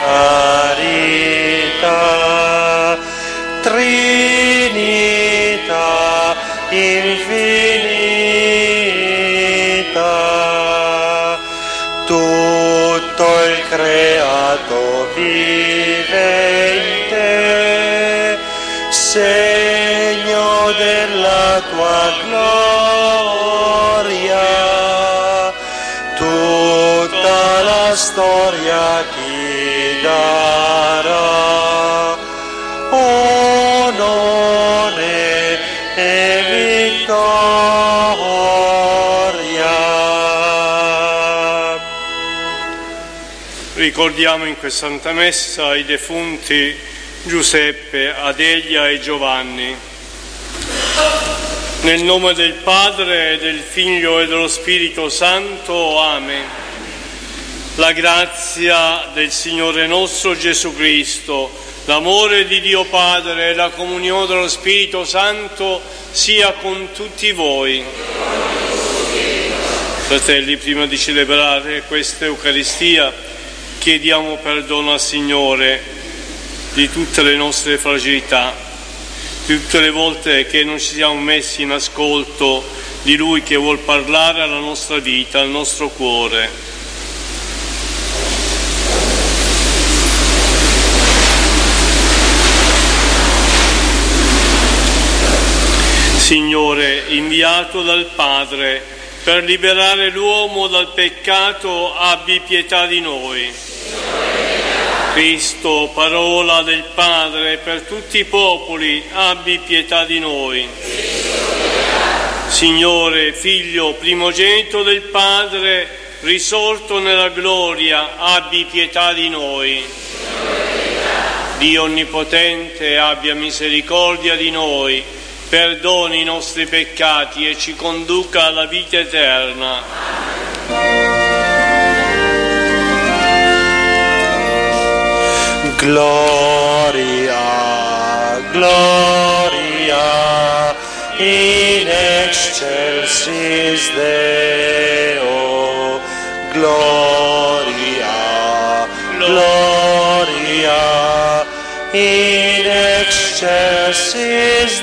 carità, Trinità infinita, tutto il creato vive in te, segno della tua gloria, tutta la storia ti darà onore e vittoria. Ricordiamo in questa Santa Messa i defunti Giuseppe, Adelia e Giovanni. Nel nome del Padre, del Figlio e dello Spirito Santo. Amen. La grazia del Signore nostro Gesù Cristo, l'amore di Dio Padre e la comunione dello Spirito Santo sia con tutti voi. Fratelli, prima di celebrare questa Eucaristia, chiediamo perdono al Signore di tutte le nostre fragilità, di tutte le volte che non ci siamo messi in ascolto di Lui che vuol parlare alla nostra vita, al nostro cuore. Signore, inviato dal Padre per liberare l'uomo dal peccato, abbi pietà di noi. Cristo, parola del Padre per tutti i popoli, abbi pietà di noi. Signore, Figlio primogenito del Padre, risorto nella gloria, abbi pietà di noi. Dio Onnipotente, abbia misericordia di noi, perdoni i nostri peccati e ci conduca alla vita eterna. Gloria, gloria, in excelsis Deo. Gloria, gloria, in excelsis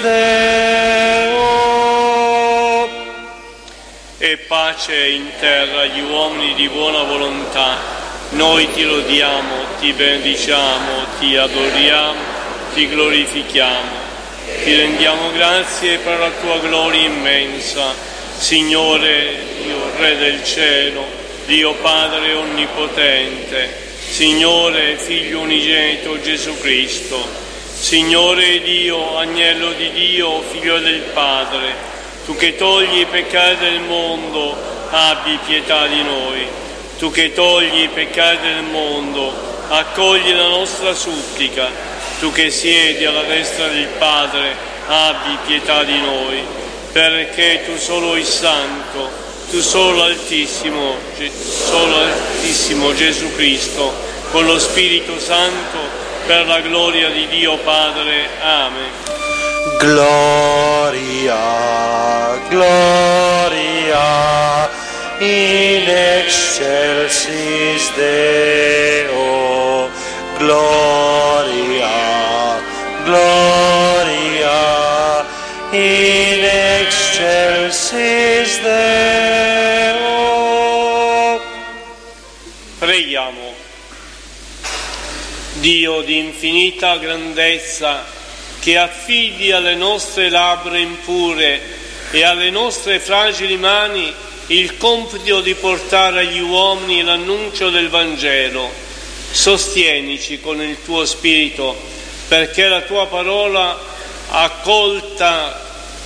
Deo. E pace in terra agli uomini di buona volontà. Noi ti lodiamo, ti benediciamo, ti adoriamo, ti glorifichiamo, ti rendiamo grazie per la tua gloria immensa. Signore, Dio Re del cielo, Dio Padre Onnipotente, Signore, Figlio unigenito Gesù Cristo, Signore Dio, Agnello di Dio, Figlio del Padre, tu che togli i peccati del mondo, abbi pietà di noi. Tu che togli i peccati del mondo, accogli la nostra supplica. Tu che siedi alla destra del Padre, abbi pietà di noi, perché tu solo il Santo, tu solo l'Altissimo Gesù Cristo, con lo Spirito Santo, per la gloria di Dio Padre. Amen. Gloria, gloria, in excelsis Deo. Gloria, gloria, in excelsis Deo. Preghiamo. Dio di infinita grandezza, che affidi alle nostre labbra impure e alle nostre fragili mani il compito di portare agli uomini l'annuncio del Vangelo, sostienici con il tuo Spirito, perché la tua parola, accolta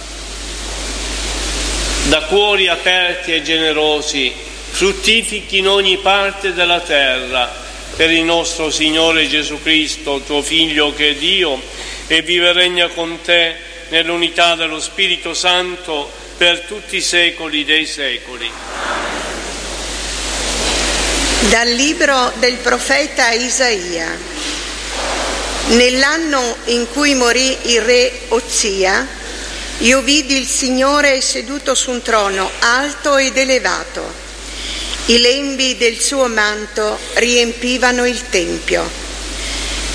da cuori aperti e generosi, fruttifichi in ogni parte della terra, per il nostro Signore Gesù Cristo, tuo Figlio che è Dio, e vive e regna con te nell'unità dello Spirito Santo per tutti i secoli dei secoli. Dal libro del profeta Isaia. Nell'anno in cui morì il re Ozia, io vidi il Signore seduto su un trono alto ed elevato. I lembi del suo manto riempivano il tempio.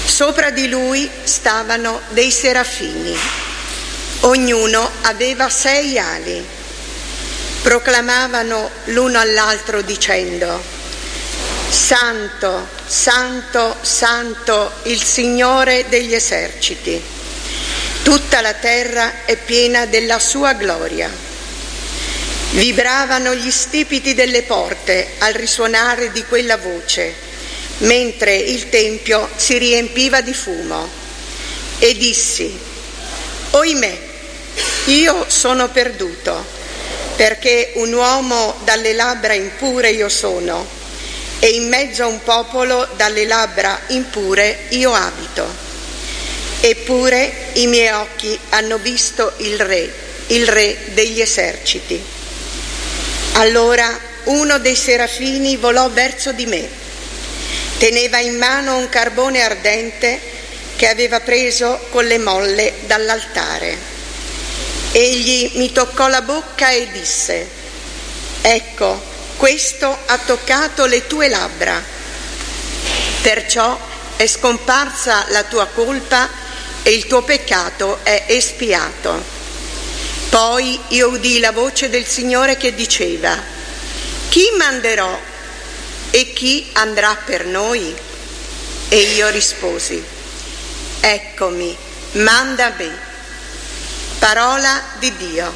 Sopra di lui stavano dei serafini. Ognuno aveva 6 ali. Proclamavano l'uno all'altro dicendo: Santo, Santo, Santo, il Signore degli eserciti. Tutta la terra è piena della sua gloria. Vibravano gli stipiti delle porte al risuonare di quella voce, mentre il tempio si riempiva di fumo. E dissi: Oimè, io sono perduto, perché un uomo dalle labbra impure io sono, e in mezzo a un popolo dalle labbra impure io abito. Eppure i miei occhi hanno visto il Re degli eserciti. Allora uno dei serafini volò verso di me. Teneva in mano un carbone ardente che aveva preso con le molle dall'altare. Egli mi toccò la bocca e disse: Ecco, questo ha toccato le tue labbra, perciò è scomparsa la tua colpa e il tuo peccato è espiato. Poi io udii la voce del Signore che diceva: Chi manderò e chi andrà per noi? E io risposi: Eccomi, manda me. Parola di Dio.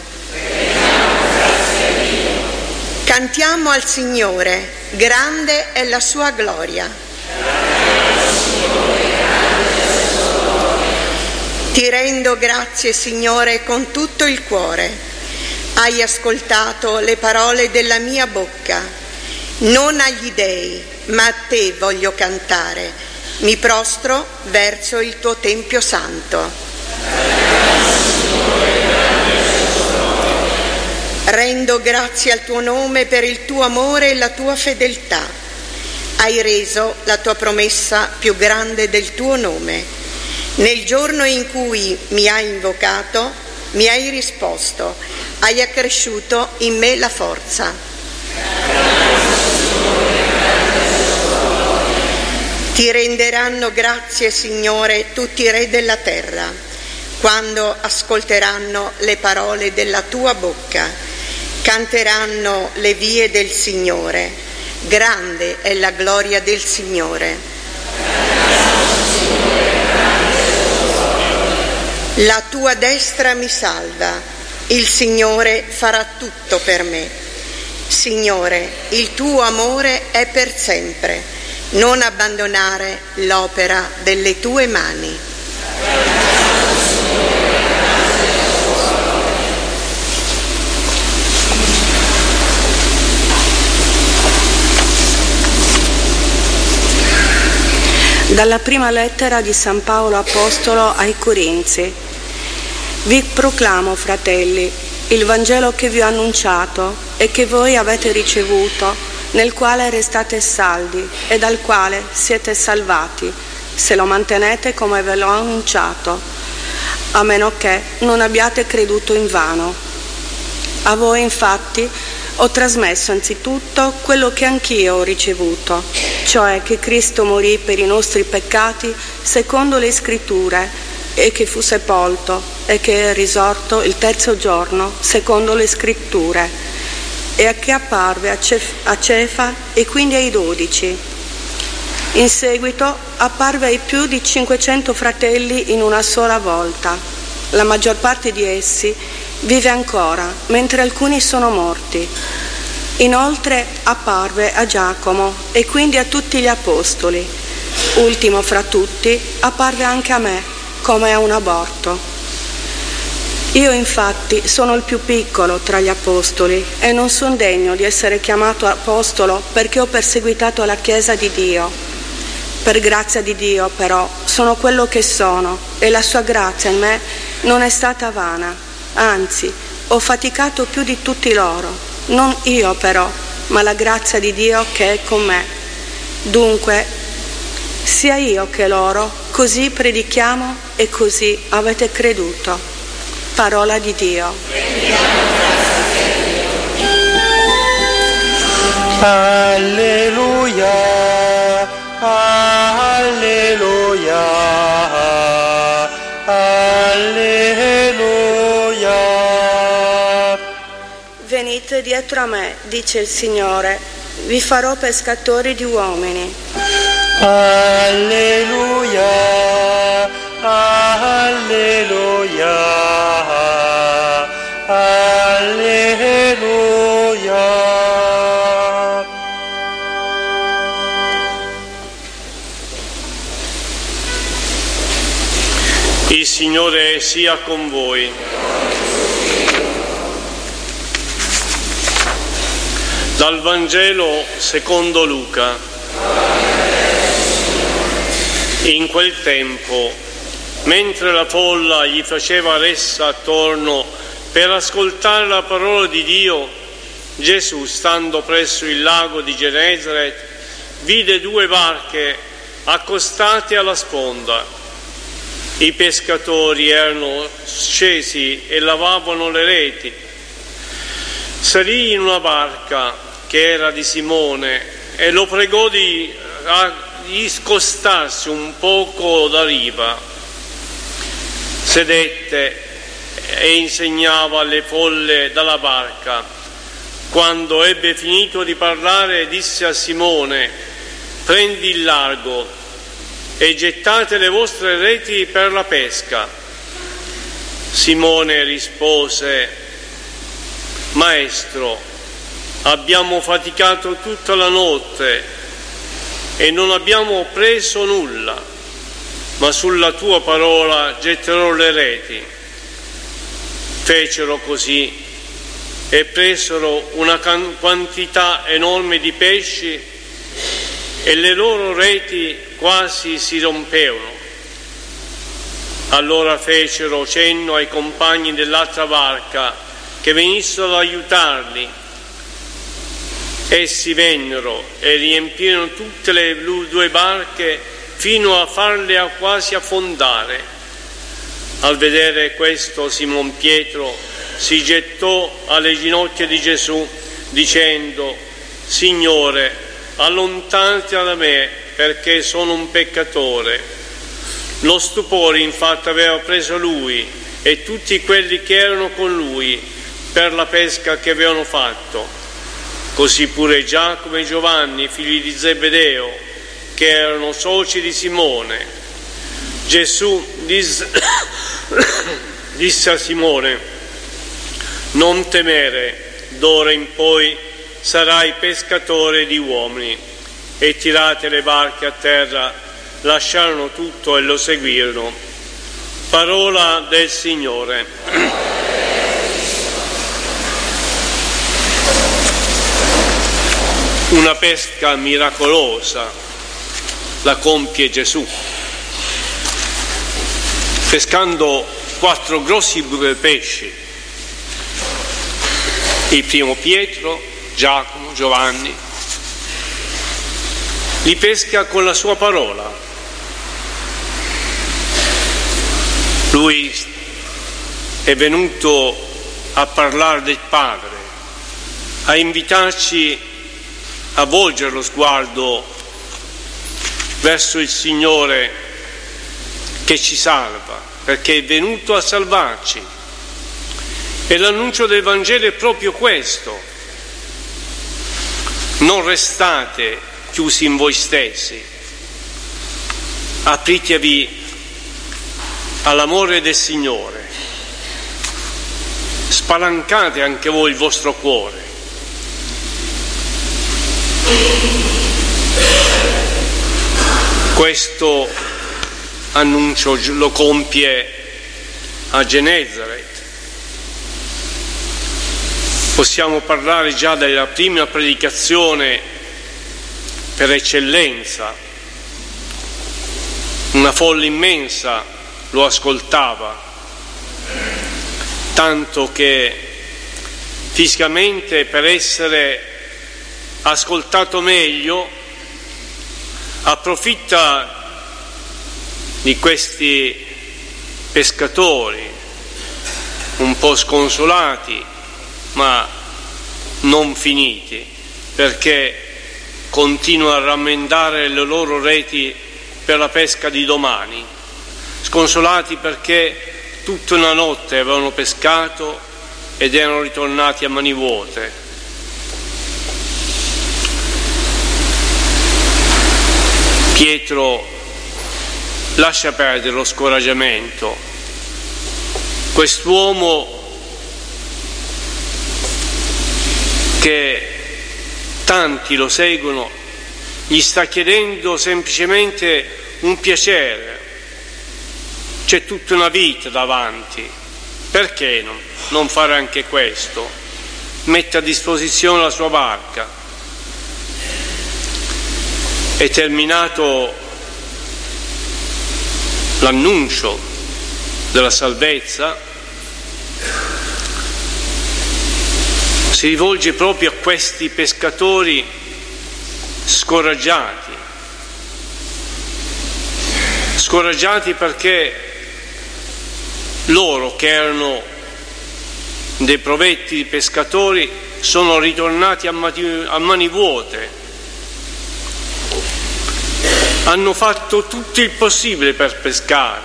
Cantiamo al Signore, grande è la sua gloria. Ti rendo grazie, Signore, con tutto il cuore. Hai ascoltato le parole della mia bocca. Non agli dei, ma a te voglio cantare. Mi prostro verso il tuo Tempio Santo. Rendo grazie al tuo nome per il tuo amore e la tua fedeltà. Hai reso la tua promessa più grande del tuo nome. Nel giorno in cui mi hai invocato, mi hai risposto, hai accresciuto in me la forza. Ti renderanno grazie, Signore, tutti i re della terra, quando ascolteranno le parole della tua bocca. Canteranno le vie del Signore. Grande è la gloria del Signore. La tua destra mi salva, il Signore farà tutto per me. Signore, il tuo amore è per sempre, non abbandonare l'opera delle tue mani. Dalla prima lettera di San Paolo Apostolo ai Corinzi. Vi proclamo, fratelli, il Vangelo che vi ho annunciato e che voi avete ricevuto, nel quale restate saldi e dal quale siete salvati, se lo mantenete come ve l'ho annunciato, a meno che non abbiate creduto invano. A voi, infatti, ho trasmesso anzitutto quello che anch'io ho ricevuto, cioè che Cristo morì per i nostri peccati secondo le Scritture, e che fu sepolto e che è risorto il terzo giorno secondo le Scritture, e che apparve a Cefa e quindi ai 12. In seguito apparve ai più di 500 fratelli in una sola volta. La maggior parte di essi vive ancora, mentre alcuni sono morti. Inoltre apparve a Giacomo e quindi a tutti gli apostoli. Ultimo fra tutti apparve anche a me, come a un aborto. Io infatti sono il più piccolo tra gli apostoli e non sono degno di essere chiamato apostolo perché ho perseguitato la Chiesa di Dio. Per grazia di Dio però sono quello che sono e la sua grazia in me non è stata vana, anzi ho faticato più di tutti loro, non io però, ma la grazia di Dio che è con me. Dunque, sia io che loro, così predichiamo e così avete creduto. Parola di Dio. Alleluia, alleluia. dietro a me, dice il Signore, vi farò pescatori di uomini. Alleluia, alleluia, alleluia. Il Signore sia con voi. Dal Vangelo secondo Luca. In quel tempo, mentre la folla gli faceva ressa attorno per ascoltare la parola di Dio, Gesù, stando presso il lago di Genesaret, vide 2 barche accostate alla sponda. I pescatori erano scesi e lavavano le reti. Salì in una barca che era di Simone e lo pregò di scostarsi un poco da riva. Sedette e insegnava alle folle dalla barca. Quando ebbe finito di parlare, disse a Simone: prendi il largo e gettate le vostre reti per la pesca. Simone rispose: Maestro, abbiamo faticato tutta la notte e non abbiamo preso nulla, ma sulla tua parola getterò le reti. Fecero così e presero una quantità enorme di pesci e le loro reti quasi si rompevano. Allora fecero cenno ai compagni dell'altra barca che venissero ad aiutarli. Essi vennero e riempirono tutte le 2 barche fino a farle quasi affondare. Al vedere questo, Simon Pietro si gettò alle ginocchia di Gesù dicendo: Signore, allontanati da me, perché sono un peccatore. Lo stupore infatti aveva preso lui e tutti quelli che erano con lui per la pesca che avevano fatto. Così pure Giacomo e Giovanni, figli di Zebedeo, che erano soci di Simone. Gesù disse a Simone: non temere, d'ora in poi sarai pescatore di uomini. E tirate le barche a terra, lasciarono tutto e lo seguirono. Parola del Signore. Una pesca miracolosa la compie Gesù, pescando 4 grossi pesci. Il primo Pietro, Giacomo, Giovanni. Li pesca con la sua parola. Lui è venuto a parlare del Padre, a invitarci a volgere lo sguardo verso il Signore che ci salva, perché è venuto a salvarci. E l'annuncio del Vangelo è proprio questo: non restate chiusi in voi stessi, apritevi all'amore del Signore, spalancate anche voi il vostro cuore. Questo annuncio lo compie a Genesaret. Possiamo parlare già della prima predicazione per eccellenza. Una folla immensa lo ascoltava, tanto che fisicamente, per essere ascoltato meglio, approfitta di questi pescatori un po' sconsolati ma non finiti, perché continua a rammendare le loro reti per la pesca di domani, sconsolati perché tutta una notte avevano pescato ed erano ritornati a mani vuote, Pietro lascia perdere lo scoraggiamento. Quest'uomo che tanti lo seguono gli sta chiedendo semplicemente un piacere. C'è tutta una vita davanti, perché non fare anche questo? Mette a disposizione la sua barca. È terminato l'annuncio della salvezza, si rivolge proprio a questi pescatori scoraggiati perché loro, che erano dei provetti pescatori, sono ritornati a mani vuote. Hanno fatto tutto il possibile per pescare,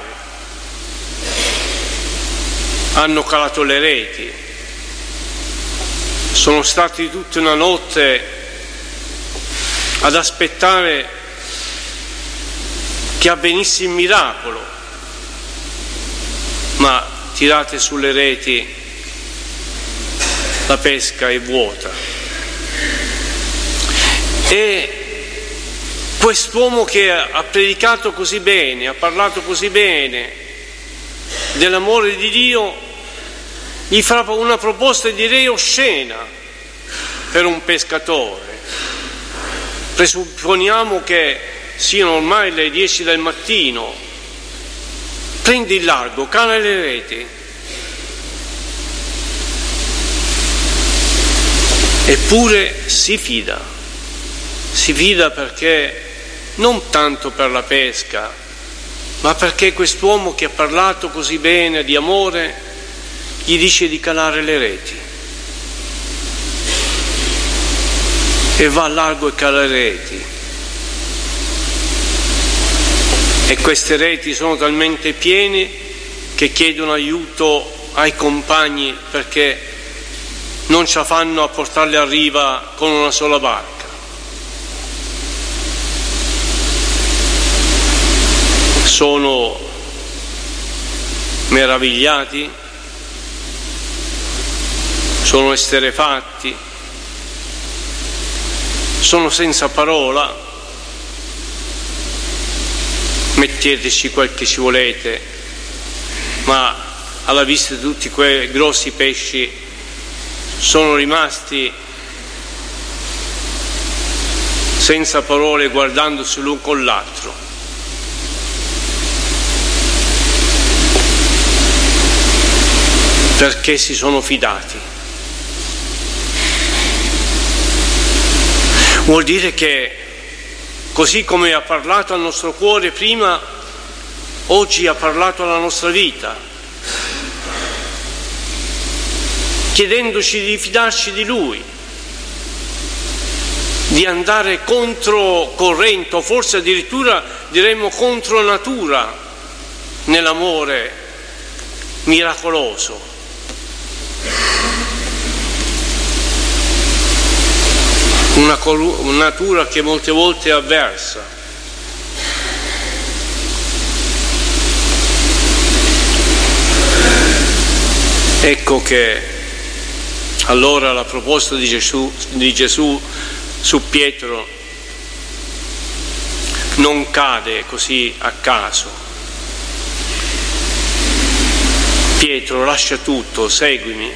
hanno calato le reti, sono stati tutta una notte ad aspettare che avvenisse il miracolo, ma tirate sulle reti, la pesca è vuota. E quest'uomo che ha predicato così bene, ha parlato così bene dell'amore di Dio, gli fa una proposta, direi oscena, per un pescatore. Presupponiamo che siano ormai le 10 del mattino. Prendi il largo, cala le reti. Eppure si fida perché non tanto per la pesca, ma perché quest'uomo che ha parlato così bene di amore gli dice di calare le reti. E va al largo e cala le reti. E queste reti sono talmente piene che chiedono aiuto ai compagni perché non ce la fanno a portarle a riva con una sola barca. Sono meravigliati, sono esterrefatti, sono senza parola. Metteteci quel che ci volete, ma alla vista di tutti quei grossi pesci sono rimasti senza parole, guardandosi l'un con l'altro. Perché si sono fidati. Vuol dire che così come ha parlato al nostro cuore prima, oggi ha parlato alla nostra vita, chiedendoci di fidarci di Lui, di andare contro corrente, o forse addirittura diremmo contro natura, nell'amore miracoloso. Una natura che molte volte è avversa. Ecco che allora la proposta di Gesù su Pietro non cade così a caso. Pietro, lascia tutto, seguimi.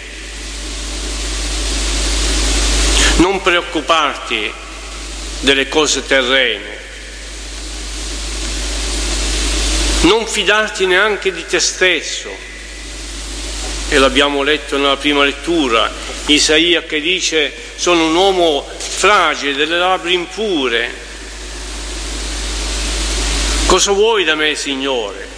Non preoccuparti delle cose terrene, non fidarti neanche di te stesso. E l'abbiamo letto nella prima lettura, Isaia che dice: sono un uomo fragile, delle labbra impure. Cosa vuoi da me, Signore?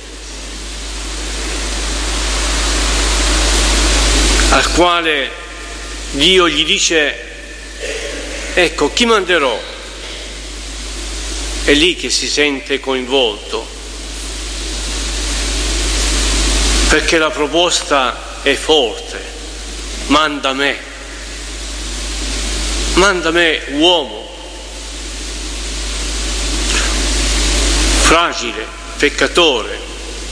Al quale Dio gli dice: ecco, chi manderò? È lì che si sente coinvolto, perché la proposta è forte: manda me, uomo. fragile, peccatore,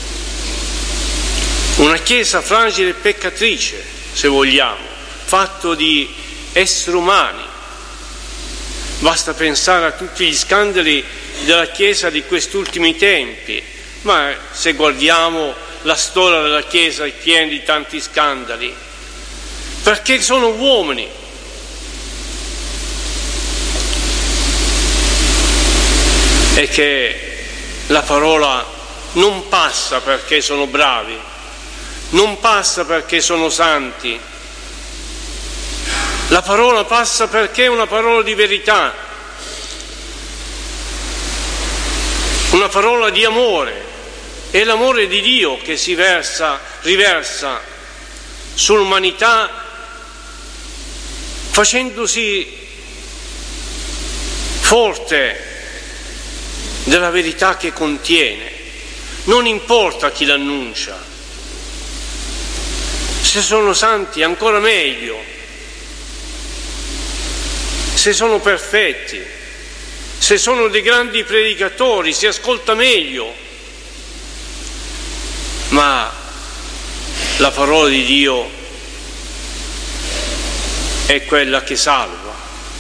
una Chiesa fragile e peccatrice, se vogliamo, fatto di esseri umani. Basta pensare a tutti gli scandali della Chiesa di questi ultimi tempi, ma se guardiamo la storia della Chiesa è piena di tanti scandali, perché sono uomini. E che la parola non passa perché sono bravi, non passa perché sono santi. La parola passa perché è una parola di verità, una parola di amore. È l'amore di Dio che si riversa sull'umanità, facendosi forte della verità che contiene. Non importa chi l'annuncia, se sono santi ancora meglio, se sono perfetti, se sono dei grandi predicatori si ascolta meglio. Ma la parola di Dio è quella che salva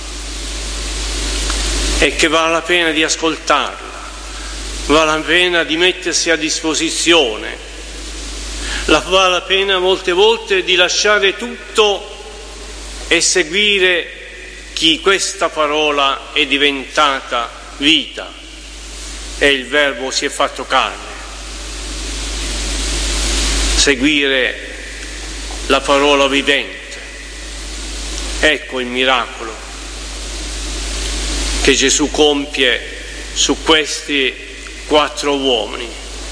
e che vale la pena di ascoltarla, vale la pena di mettersi a disposizione, vale la pena molte volte di lasciare tutto e seguire chi questa parola è diventata vita e il Verbo si è fatto carne. Seguire la parola vivente. Ecco il miracolo che Gesù compie su questi 4 uomini.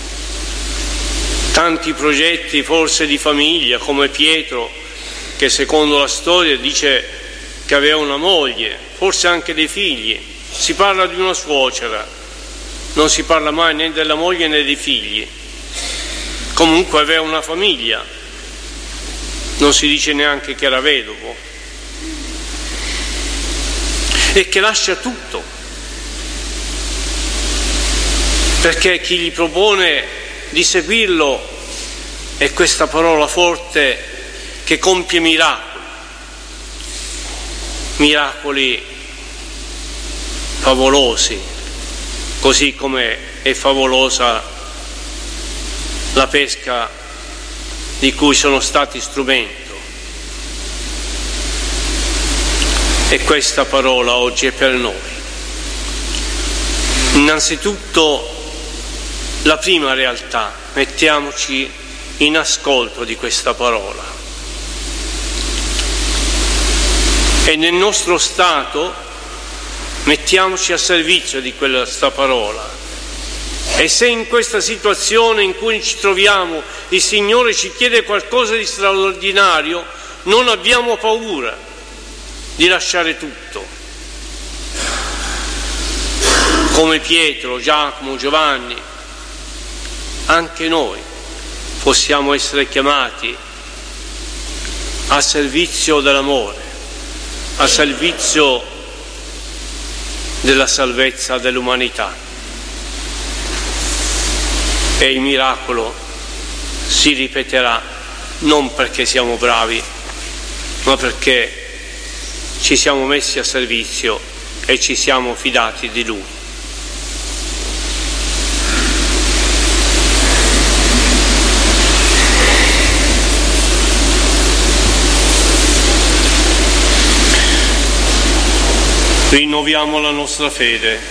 Tanti progetti forse di famiglia, come Pietro, che secondo la storia dice che aveva una moglie, forse anche dei figli. Si parla di una suocera, non si parla mai né della moglie né dei figli. Comunque aveva una famiglia, non si dice neanche che era vedovo, e che lascia tutto, perché chi gli propone di seguirlo è questa parola forte che compie miracoli favolosi, così come è favolosa la pesca di cui sono stati strumento. E questa parola oggi è per noi. Innanzitutto la prima realtà, mettiamoci in ascolto di questa parola. E nel nostro stato mettiamoci a servizio di questa parola. E se in questa situazione in cui ci troviamo il Signore ci chiede qualcosa di straordinario, non abbiamo paura di lasciare tutto. Come Pietro, Giacomo, Giovanni, anche noi possiamo essere chiamati al servizio dell'amore, al servizio della salvezza dell'umanità. E il miracolo si ripeterà non perché siamo bravi, ma perché ci siamo messi a servizio e ci siamo fidati di Lui. Rinnoviamo la nostra fede.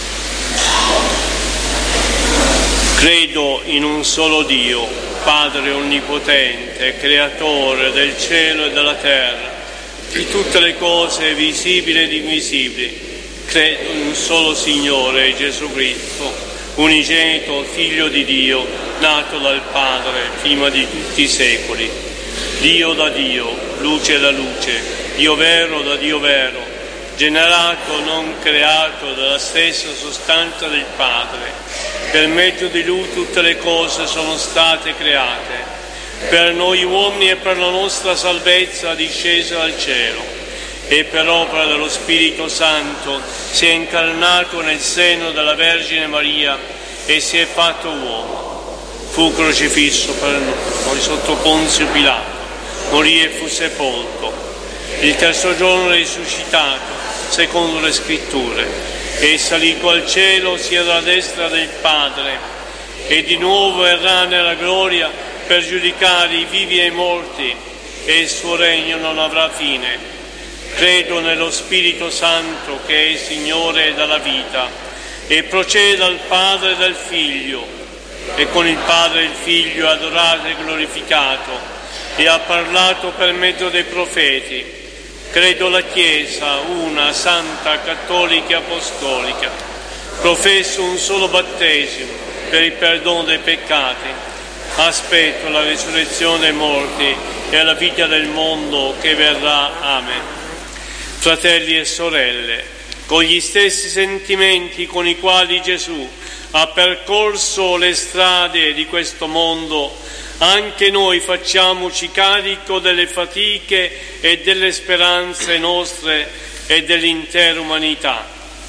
Credo in un solo Dio, Padre onnipotente, creatore del cielo e della terra, di tutte le cose visibili ed invisibili. Credo in un solo Signore, Gesù Cristo, unigenito Figlio di Dio, nato dal Padre prima di tutti i secoli, Dio da Dio, luce da luce, Dio vero da Dio vero, generato, non creato, dalla stessa sostanza del Padre. Per mezzo di Lui tutte le cose sono state create. Per noi uomini e per la nostra salvezza discesa dal cielo. E per opera dello Spirito Santo si è incarnato nel seno della Vergine Maria e si è fatto uomo. Fu crocifisso per noi sotto Ponzio Pilato, morì e fu sepolto. Il terzo giorno risuscitato, secondo le scritture, e salito al cielo, siede alla destra del Padre, e di nuovo verrà nella gloria per giudicare i vivi e i morti, e il suo regno non avrà fine. Credo nello Spirito Santo, che è Signore della vita, e procede dal Padre e dal Figlio, e con il Padre e il Figlio è adorato e glorificato, e ha parlato per mezzo dei profeti. Credo la Chiesa, una, santa, cattolica e apostolica. Professo un solo battesimo per il perdono dei peccati. Aspetto la risurrezione dei morti e la vita del mondo che verrà. Amen. Fratelli e sorelle, con gli stessi sentimenti con i quali Gesù ha percorso le strade di questo mondo, anche noi facciamoci carico delle fatiche e delle speranze nostre e dell'intera umanità.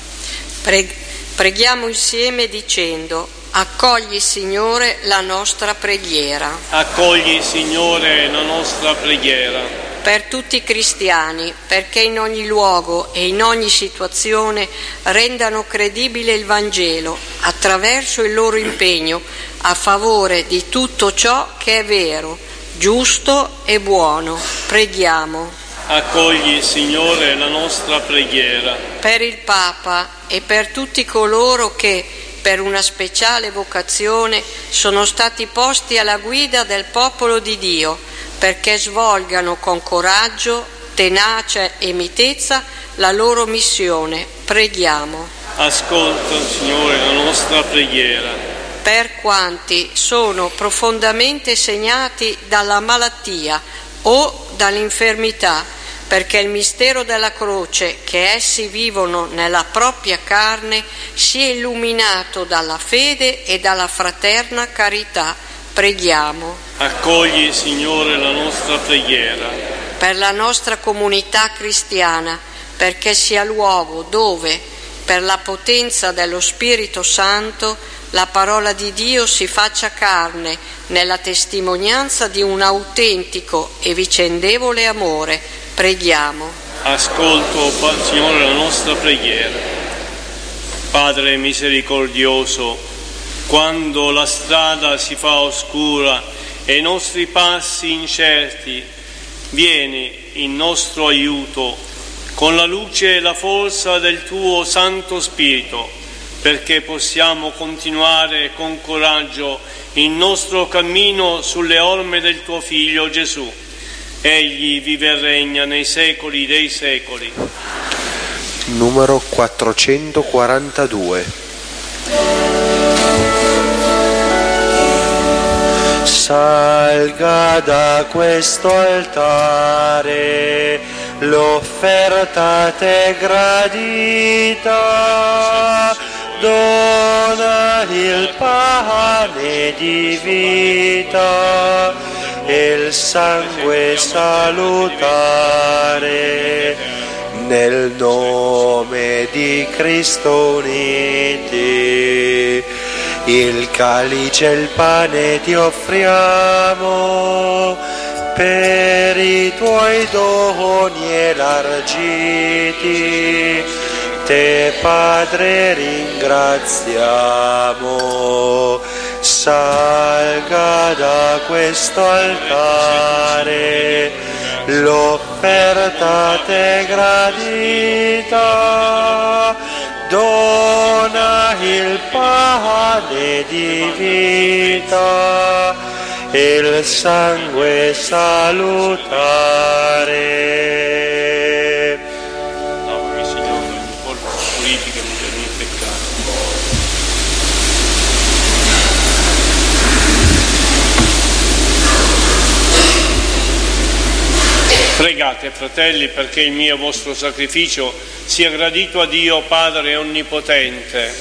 Preghiamo insieme dicendo: accogli, Signore, la nostra preghiera. Accogli, Signore, la nostra preghiera. Per tutti i cristiani, perché in ogni luogo e in ogni situazione rendano credibile il Vangelo attraverso il loro impegno a favore di tutto ciò che è vero, giusto e buono. Preghiamo. Accogli, Signore, la nostra preghiera. Per il Papa e per tutti coloro che, per una speciale vocazione, sono stati posti alla guida del popolo di Dio, perché svolgano con coraggio, tenacia e mitezza la loro missione. Preghiamo. Ascolta, Signore, la nostra preghiera. Per quanti sono profondamente segnati dalla malattia o dall'infermità, perché il mistero della croce che essi vivono nella propria carne sia illuminato dalla fede e dalla fraterna carità. Preghiamo. Accogli, Signore, la nostra preghiera. Per la nostra comunità cristiana, perché sia luogo dove, per la potenza dello Spirito Santo, la parola di Dio si faccia carne nella testimonianza di un autentico e vicendevole amore. Preghiamo. Ascolto, Signore, la nostra preghiera. Padre misericordioso, quando la strada si fa oscura e i nostri passi incerti, vieni in nostro aiuto con la luce e la forza del tuo Santo Spirito, perché possiamo continuare con coraggio il nostro cammino sulle orme del tuo Figlio Gesù. Egli vive e regna nei secoli dei secoli. Numero 442. Salga da questo altare l'offerta a te gradita, dona il pane di vita e il sangue salutare, nel nome di Cristo uniti. Il calice e il pane ti offriamo per i tuoi doni elargiti. Te, Padre, ringraziamo. Salga da questo altare l'offerta a te gradita, dona il pane di vita e il sangue salutare. Lavami, Signore, ogni colpa, purificami per ogni peccato. Pregate, fratelli, perché il mio e vostro sacrificio sia gradito a Dio Padre Onnipotente.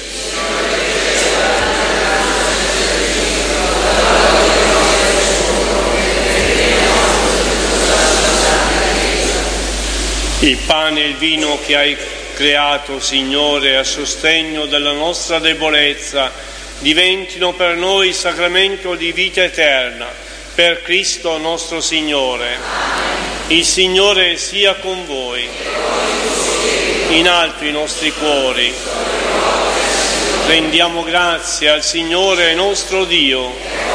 Il pane e il vino che hai creato, Signore, a sostegno della nostra debolezza diventino per noi sacramento di vita eterna, per Cristo nostro Signore. Il Signore sia con voi. In alto i nostri cuori. Rendiamo grazie al Signore nostro Dio.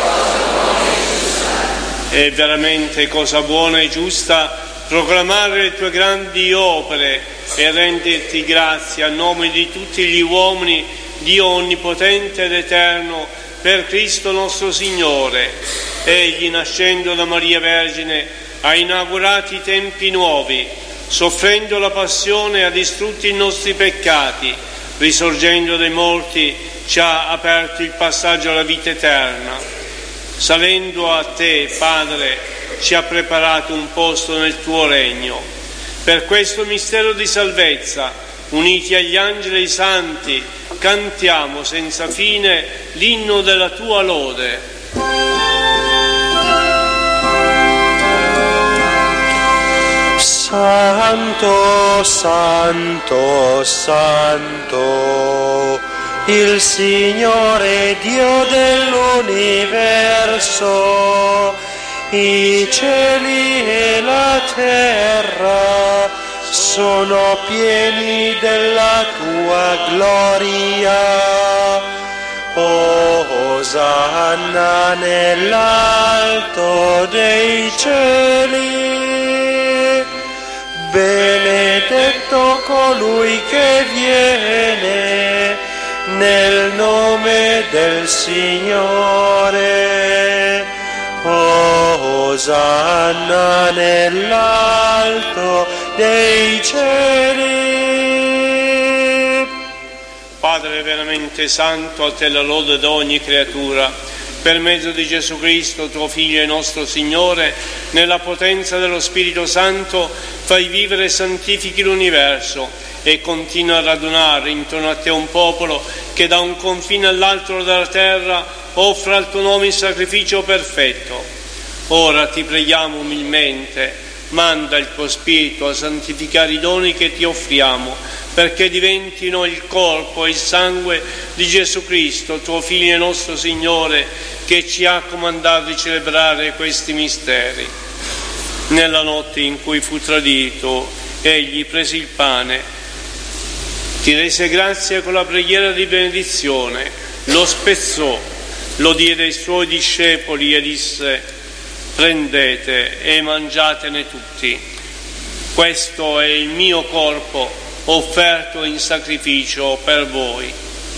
È veramente cosa buona e giusta proclamare le tue grandi opere e renderti grazie a nome di tutti gli uomini, Dio onnipotente ed eterno, per Cristo nostro Signore. Egli, nascendo da Maria Vergine, ha inaugurato i tempi nuovi, soffrendo la passione ha distrutto i nostri peccati, risorgendo dai morti ci ha aperto il passaggio alla vita eterna. Salendo a te, Padre, ci ha preparato un posto nel tuo regno. Per questo mistero di salvezza, uniti agli angeli e ai santi, cantiamo senza fine l'inno della tua lode. Santo, santo, santo, il Signore Dio dell'universo. I cieli e la terra sono pieni della tua gloria. Osanna nell'alto dei cieli. Benedetto colui che viene nel nome del Signore. Osanna nell'alto dei cieli. Padre veramente santo, a te la lode di ogni creatura, per mezzo di Gesù Cristo, tuo Figlio e nostro Signore, nella potenza dello Spirito Santo, fai vivere e santifichi l'universo e continua a radunare intorno a te un popolo che da un confine all'altro della terra offra al tuo nome il sacrificio perfetto. Ora ti preghiamo umilmente, manda il tuo Spirito a santificare i doni che ti offriamo, perché diventino il corpo e il sangue di Gesù Cristo, tuo Figlio e nostro Signore, che ci ha comandato di celebrare questi misteri. Nella notte in cui fu tradito, egli prese il pane, ti rese grazie con la preghiera di benedizione, lo spezzò, lo diede ai suoi discepoli e disse: prendete e mangiatene tutti. Questo è il mio corpo offerto in sacrificio per voi.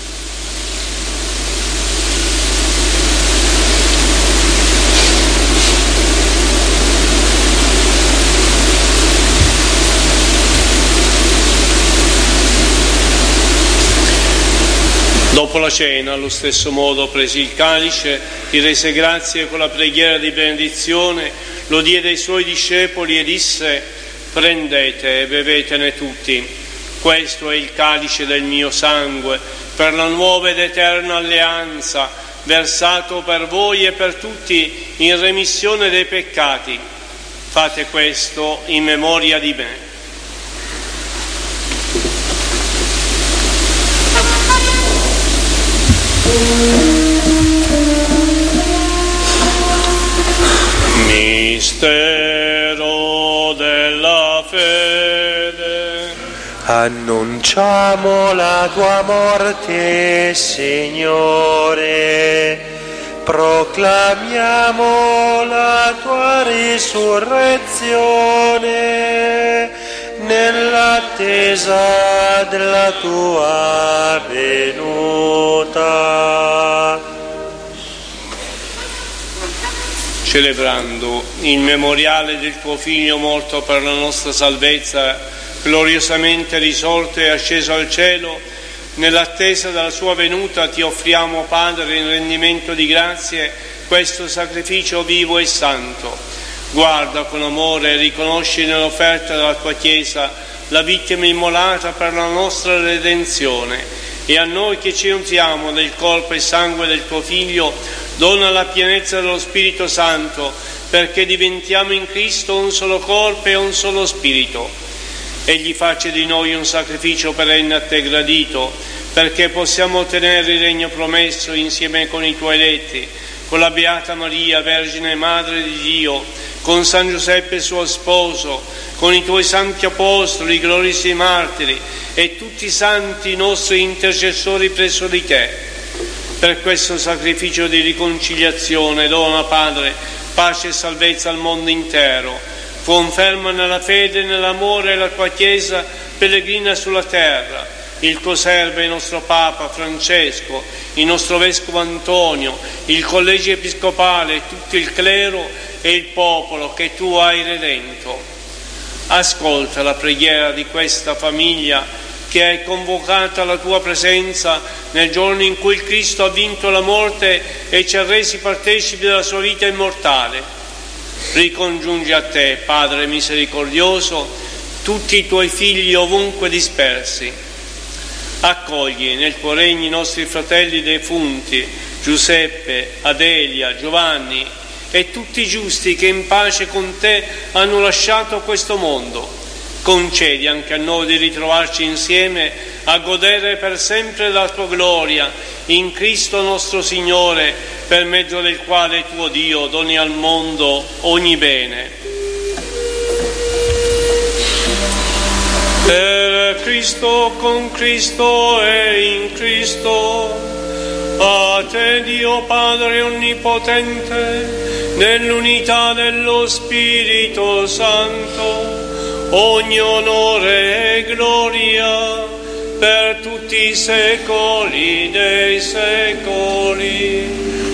Dopo la cena, allo stesso modo, prese il calice, ti rese grazie con la preghiera di benedizione, lo diede ai suoi discepoli e disse: prendete e bevetene tutti. Questo è il calice del mio sangue, per la nuova ed eterna alleanza, versato per voi e per tutti in remissione dei peccati. Fate questo in memoria di me. Mistero della fede. Annunciamo la tua morte, Signore, proclamiamo la tua risurrezione nell'attesa della tua venuta. Celebrando il memoriale del tuo Figlio morto per la nostra salvezza, gloriosamente risorto e asceso al cielo, nell'attesa della sua venuta ti offriamo, Padre, in rendimento di grazie, questo sacrificio vivo e santo. Guarda con amore e riconosci nell'offerta della tua Chiesa la vittima immolata per la nostra redenzione, e a noi che ci nutriamo del corpo e sangue del tuo Figlio dona la pienezza dello Spirito Santo, perché diventiamo in Cristo un solo corpo e un solo Spirito. Egli faccia di noi un sacrificio perenne a te gradito, perché possiamo ottenere il regno promesso insieme con i tuoi eletti, con la Beata Maria, Vergine Madre di Dio, con San Giuseppe suo sposo, con i tuoi santi apostoli, i gloriosi martiri e tutti i santi nostri intercessori presso di te. Per questo sacrificio di riconciliazione dona, Padre, pace e salvezza al mondo intero. Conferma nella fede e nell'amore la tua Chiesa pellegrina sulla terra, il tuo servo, il nostro Papa Francesco, il nostro Vescovo Antonio, il Collegio Episcopale, tutto il clero e il popolo che tu hai redento. Ascolta la preghiera di questa famiglia che hai convocata alla tua presenza nel giorno in cui il Cristo ha vinto la morte e ci ha resi partecipi della sua vita immortale. Ricongiungi a te, Padre misericordioso, tutti i tuoi figli ovunque dispersi. Accogli nel tuo regno i nostri fratelli defunti, Giuseppe, Adelia, Giovanni e tutti i giusti che in pace con te hanno lasciato questo mondo. Concedi anche a noi di ritrovarci insieme a godere per sempre la tua gloria in Cristo nostro Signore, per mezzo del quale tuo Dio doni al mondo ogni bene. Per Cristo, con Cristo e in Cristo, a te Dio Padre Onnipotente, nell'unità dello Spirito Santo, ogni onore e gloria per tutti i secoli dei secoli.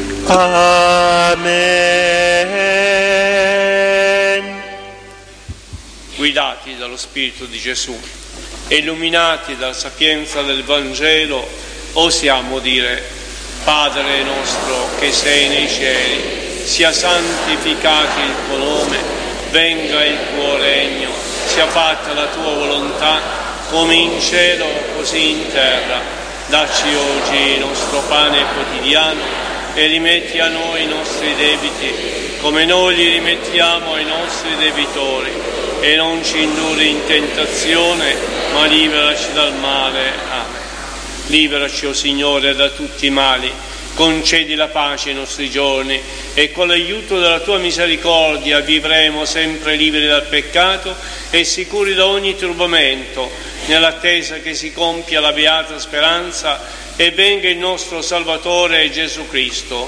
Amen. Guidati dallo Spirito di Gesù e illuminati dalla sapienza del Vangelo, osiamo dire: Padre nostro che sei nei cieli, sia santificato il tuo nome, venga il tuo regno, sia fatta la tua volontà, come in cielo così in terra. Dacci oggi il nostro pane quotidiano e rimetti a noi i nostri debiti, come noi li rimettiamo ai nostri debitori, e non ci indurre in tentazione, ma liberaci dal male. Amen. Liberaci, o Signore, da tutti i mali, concedi la pace ai nostri giorni e con l'aiuto della tua misericordia vivremo sempre liberi dal peccato e sicuri da ogni turbamento, nell'attesa che si compia la beata speranza e venga il nostro Salvatore Gesù Cristo.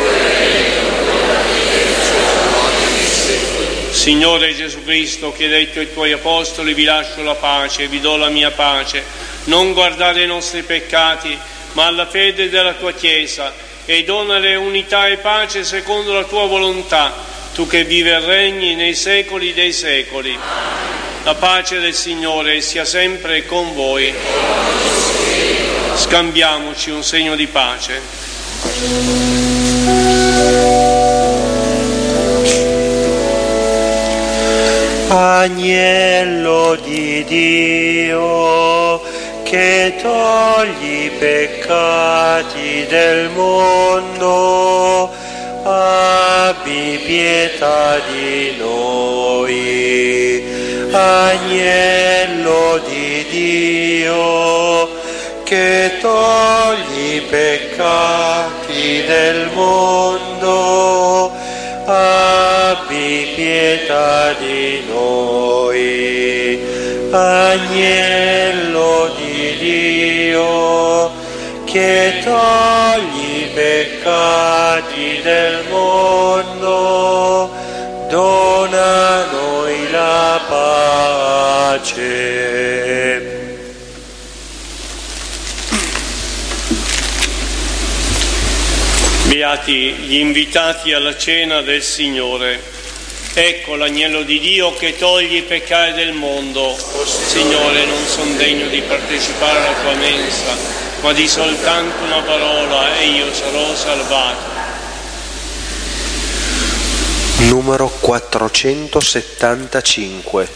Signore Gesù Cristo, che hai detto ai tuoi apostoli: vi lascio la pace, vi do la mia pace, non guardare i nostri peccati, ma alla fede della tua Chiesa, e donale unità e pace secondo la tua volontà, tu che vivi e regni nei secoli dei secoli. La pace del Signore sia sempre con voi. Scambiamoci un segno di pace. Agnello di Dio, che togli i peccati del mondo, abbi pietà di noi. Agnello di Dio, che togli i peccati del mondo, abbi pietà di noi. Agnello di Dio, che togli i peccati del mondo, dona a noi la pace. Beati gli invitati alla cena del Signore. Ecco l'agnello di Dio che toglie i peccati del mondo. Signore, non son degno di partecipare alla tua mensa, ma di soltanto una parola e io sarò salvato. Numero 475.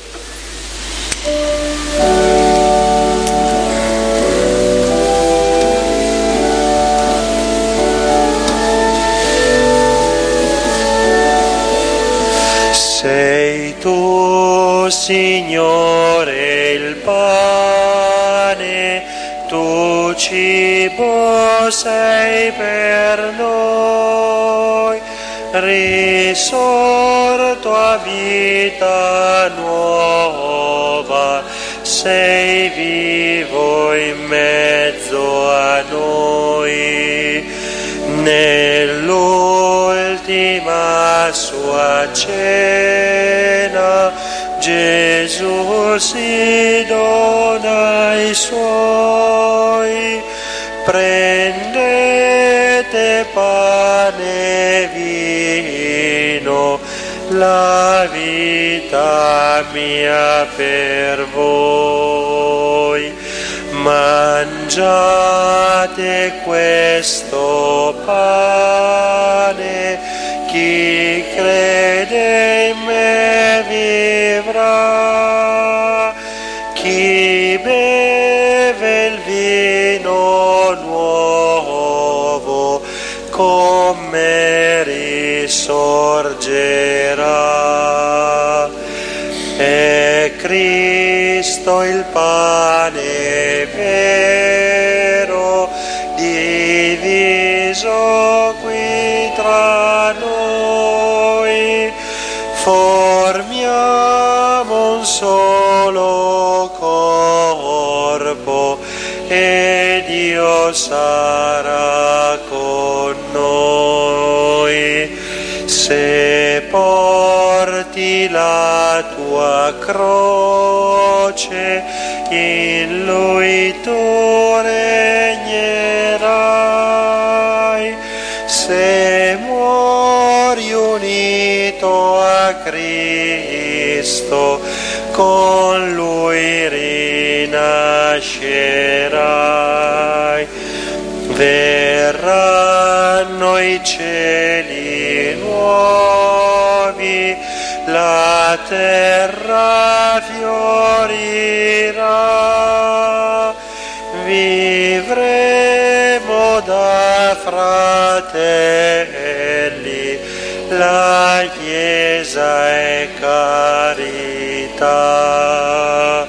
Sei tu, Signore, il pane, tu cibo sei per noi, risorto a vita nuova, sei vivo in mezzo a noi. Nell'ultima sua cena Gesù si dona ai suoi, prendete pane e vino, la vita mia per voi. Mangiate questo pane, chi crede in me vivrà, chi beve il vino nuovo con me risorgerà. È Cristo il pane vero, diviso qui tra noi, formiamo un solo corpo e Dio sarà con noi. Se porti la tua croce, in Lui tu regnerai. Se muori unito a Cristo, con Lui rinascerai. Verranno i cieli nuovi, la terra fiorirà, vivremo da fratelli, la Chiesa è carità.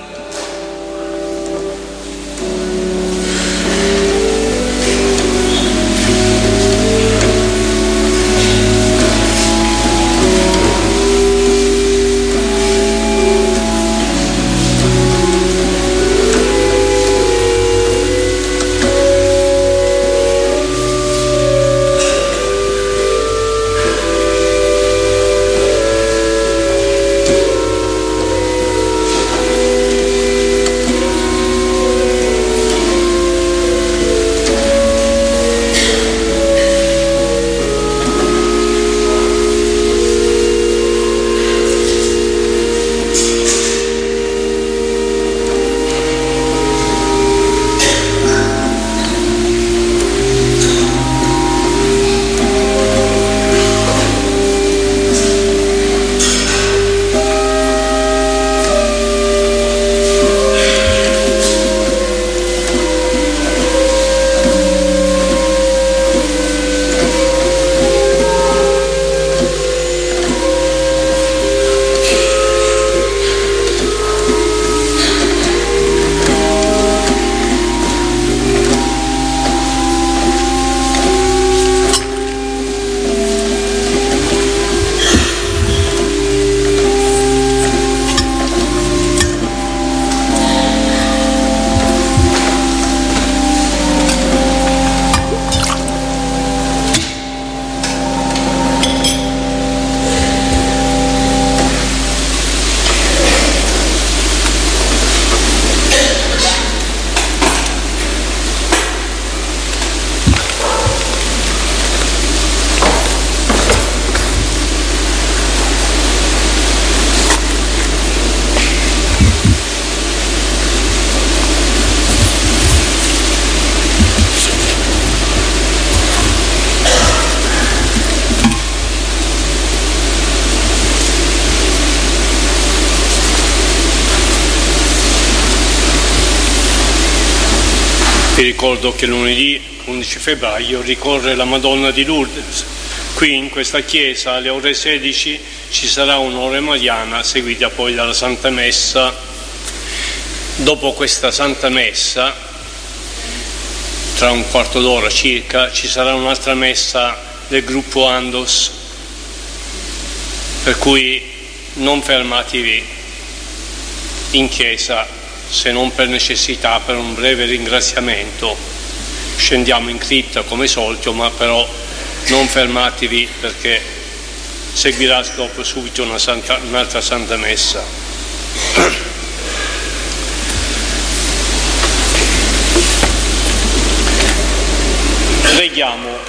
Vi ricordo che lunedì 11 febbraio ricorre la Madonna di Lourdes. Qui in questa chiesa alle ore 16 ci sarà un'ora mariana seguita poi dalla Santa Messa. Dopo questa Santa Messa tra un quarto d'ora circa ci sarà un'altra messa del gruppo Andos, per cui non fermatevi in chiesa se non per necessità, per un breve ringraziamento. Scendiamo in cripta come solito, ma però non fermatevi, perché seguirà dopo subito un'altra Santa Messa. Preghiamo.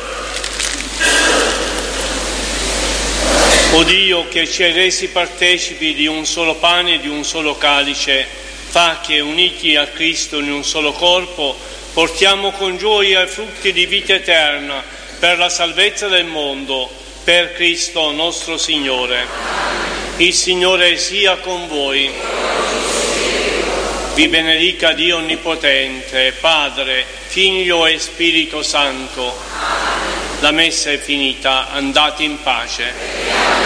O Dio, che ci hai resi partecipi di un solo pane e di un solo calice, fa che, uniti a Cristo in un solo corpo, portiamo con gioia i frutti di vita eterna per la salvezza del mondo, per Cristo nostro Signore. Il Signore sia con voi. Vi benedica Dio Onnipotente, Padre, Figlio e Spirito Santo. La messa è finita, andate in pace.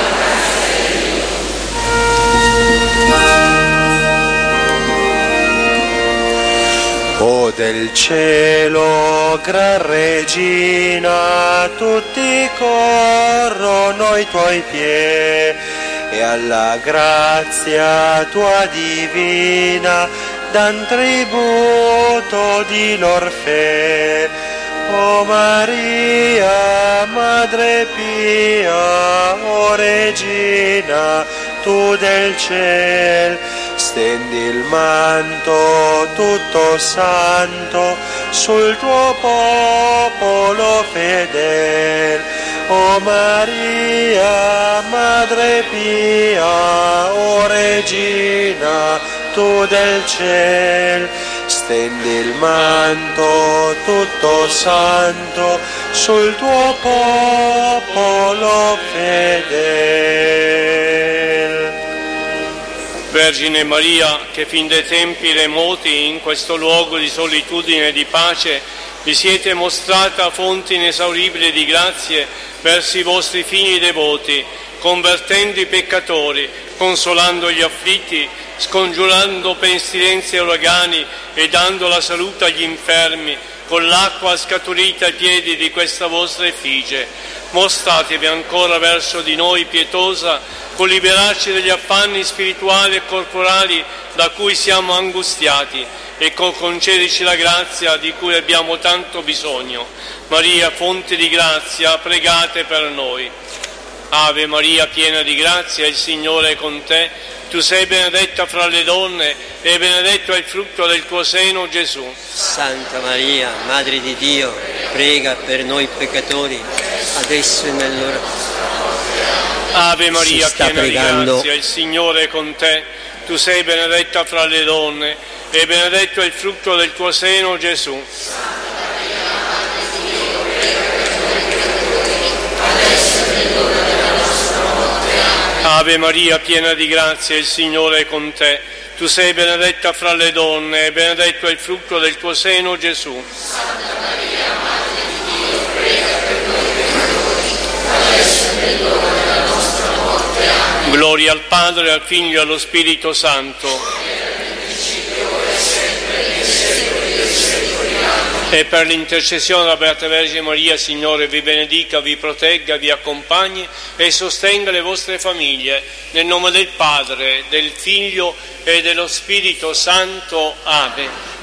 O del cielo, gran regina, tutti corrono ai tuoi piedi, e alla grazia tua divina dan tributo di lor fe. O Maria, Madre pia, o Regina, tu del ciel, stendi il manto tutto santo sul tuo popolo fedel. O Maria, Madre pia, o Regina, tu del ciel, stendi il manto tutto santo sul tuo popolo fedel. Vergine Maria, che fin dai tempi remoti in questo luogo di solitudine e di pace vi siete mostrata fonte inesauribile di grazie verso i vostri figli devoti, convertendo i peccatori, consolando gli afflitti, scongiurando pestilenze e uragani e dando la salute agli infermi, con l'acqua scaturita ai piedi di questa vostra effigie. Mostratevi ancora verso di noi pietosa, con liberarci dagli affanni spirituali e corporali da cui siamo angustiati, e con concederci la grazia di cui abbiamo tanto bisogno. Maria, fonte di grazia, pregate per noi. Ave Maria, piena di grazia, il Signore è con te. Tu sei benedetta fra le donne e benedetto è il frutto del tuo seno, Gesù. Santa Maria, Madre di Dio, prega per noi peccatori, adesso e nell'ora. Ave Maria, piena di grazia, il Signore è con te. Tu sei benedetta fra le donne e benedetto è il frutto del tuo seno, Gesù. Ave Maria, piena di grazia, il Signore è con te. Tu sei benedetta fra le donne e benedetto è il frutto del tuo seno, Gesù. Santa Maria, Madre di Dio, prega per noi peccatori, adesso è nell'ora della nostra morte. Amen. Gloria al Padre, al Figlio e allo Spirito Santo. E per l'intercessione della Beata Vergine Maria, Signore vi benedica, vi protegga, vi accompagni e sostenga le vostre famiglie. Nel nome del Padre, del Figlio e dello Spirito Santo. Amen.